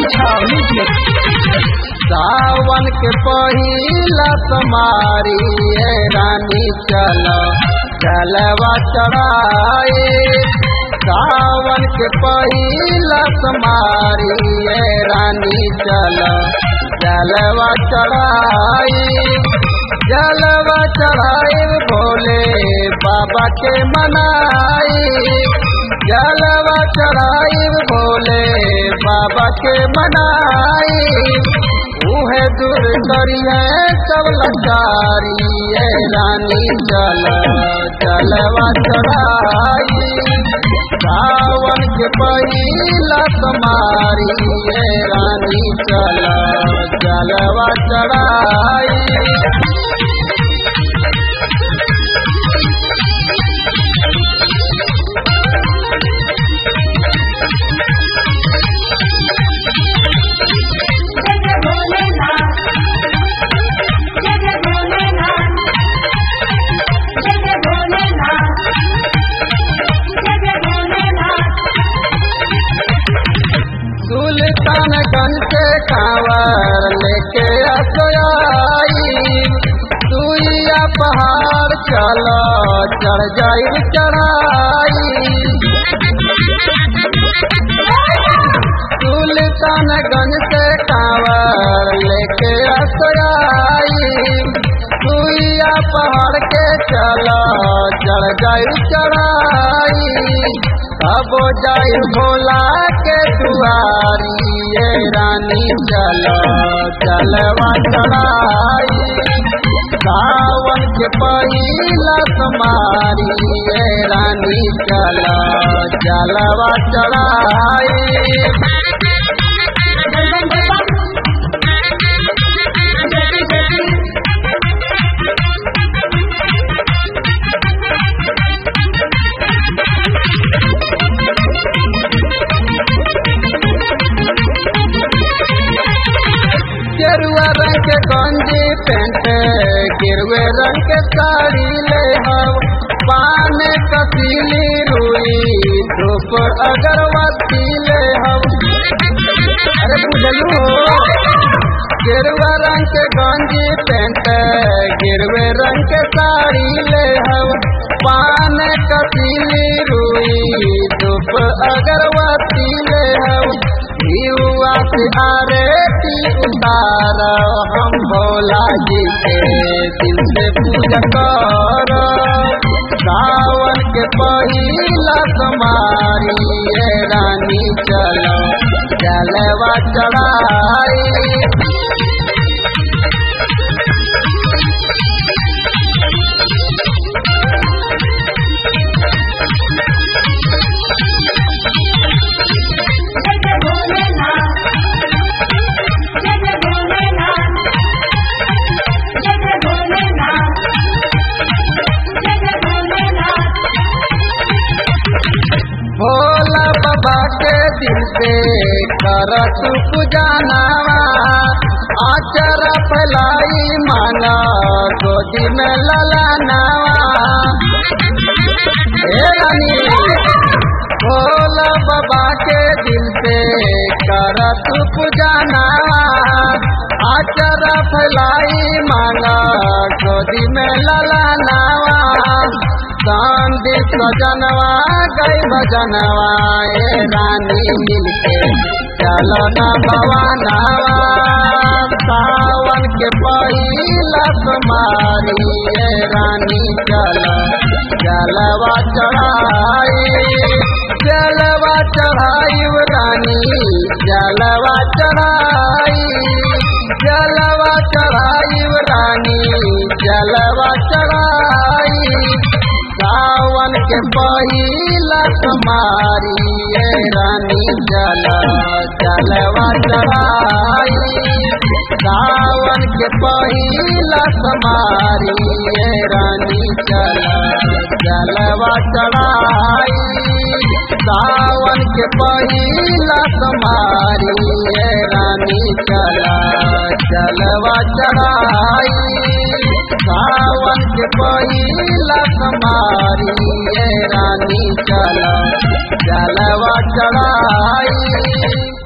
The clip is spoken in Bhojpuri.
छावनी के सावन के पहिला तुम्हारी रानी चलो जलवा चढ़ाए। सावन के पहिला तुम्हारी रानी चलो जलवा चढ़ाए। जलवा चढ़ाए भोले बाबा के मनाए। जलवा चढ़ाए भोले बाबा के मनाए। उहे दूर करिए सब लाचारी रानी चलो जलवा चढ़ाई। सावन के पहिला तुम्हारी रानी चलो जलवा चढ़ाई। सुल्तानगंज से कांवर लेके असोई। सुइया पहाड़ चलो चढ़ जाई चढ़ाई। सुल्तानगंज से कांवर लेके असोई। सुइया पहाड़ के चलो चढ़ जाई चढ़ाई। अब जाई भोला के दुआरी रानी चलो जलवा चढ़ाई। सावन के पहिला तुम्हारी रानी चलो जलवा चढ़ाई। गेरुआ रंग के गंजी पेंट गिरवे रंग के साड़ी ले हम। पान कसीली रुई धूप अगरबत्ती ले हम। अरे बुझलू गेरुआ रंग के गंजी पेंट गिरवे रंग के साड़ी ले हम। पान कसीली रुई धूप अगरबत्ती ले हम। युवा आरती उतारो हम भोला जी के दिल से पूजा करो। सावन के पहिला तुम्हारी रानी चलो जलवा चढ़ाई। भोला बाबा के दिल से कर तू पूजनावा। आचर फैलाई माना गोदी में ललनावा। रानी भोला बाबा के दिल से कर तू पूजनावा। आचर फैलाई माना गोदी में ललनावा। चांदी सजनवा गई भजनवा रानी मिलके चलो न भवानवा। सावन के पहिला तुम्हारी रानी चलो जलवा चढ़ाई। जलवा चढ़ाई रानी जलवा चढ़ाई। जलवा चढ़ाई रानी जलवा चढ़ाई। सावन के पहिला तुम्हारी रानी चलो जलवा चढ़ाई। सावन के पहिला तुम्हारी रानी चलो जलवा चढ़ाई। सावन के पहिला तुम्हारी रानी चलो जलवा चढ़ाई। सावन के पहिला तुम्हारी रानी चलो जलवा चढ़ाई।